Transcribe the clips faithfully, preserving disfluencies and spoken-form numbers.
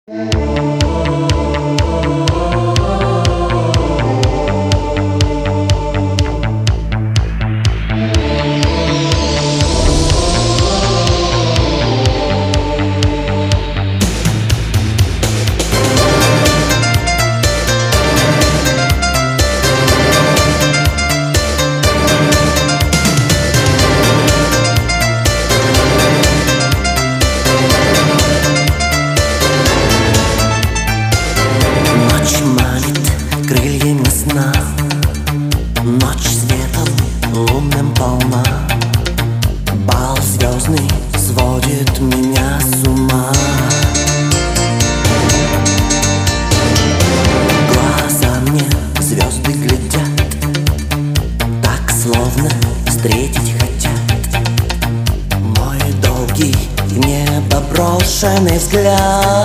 Крыльями сна, ночь светом лунным полна, бал звездный сводит меня с ума. Глаза мне звезды глядят, так словно встретить хотят. Мой долгий в небо брошенный взгляд.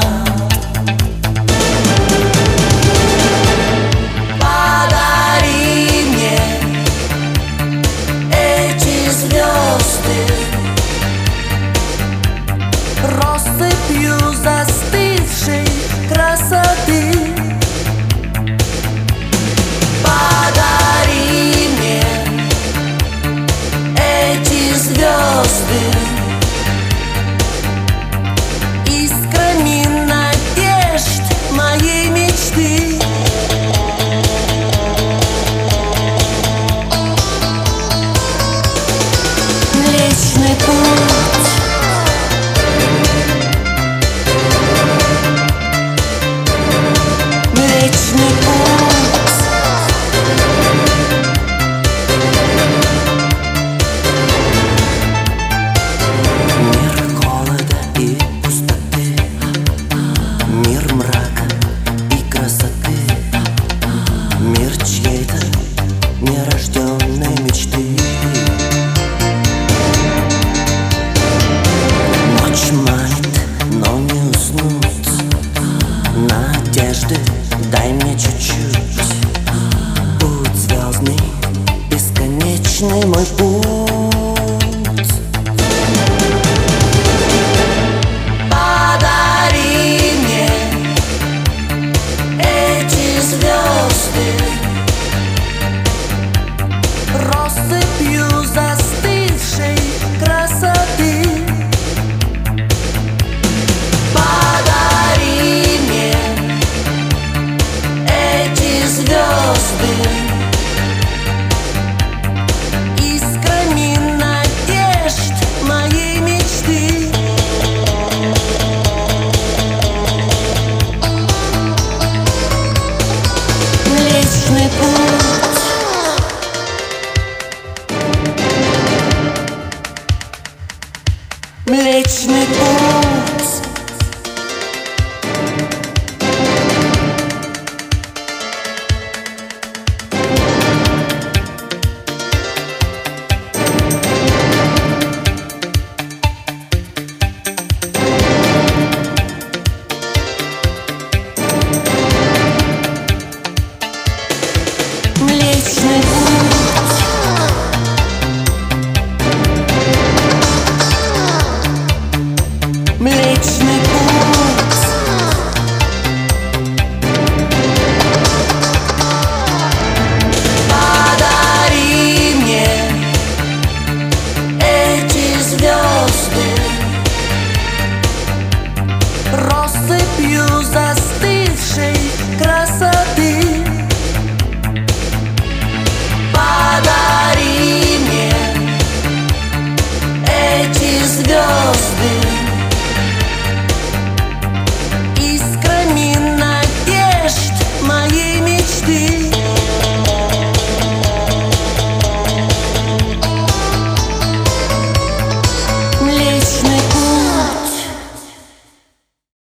Россыпью застывшей красоты подари мне эти звезды искрами надежд моей мечты. Млечный путь, Млечный путь, мир холода и пустоты, мир мрака и красоты, мир чьей-то нерожденной мечты. Ночь манит, но не уснуть, надежды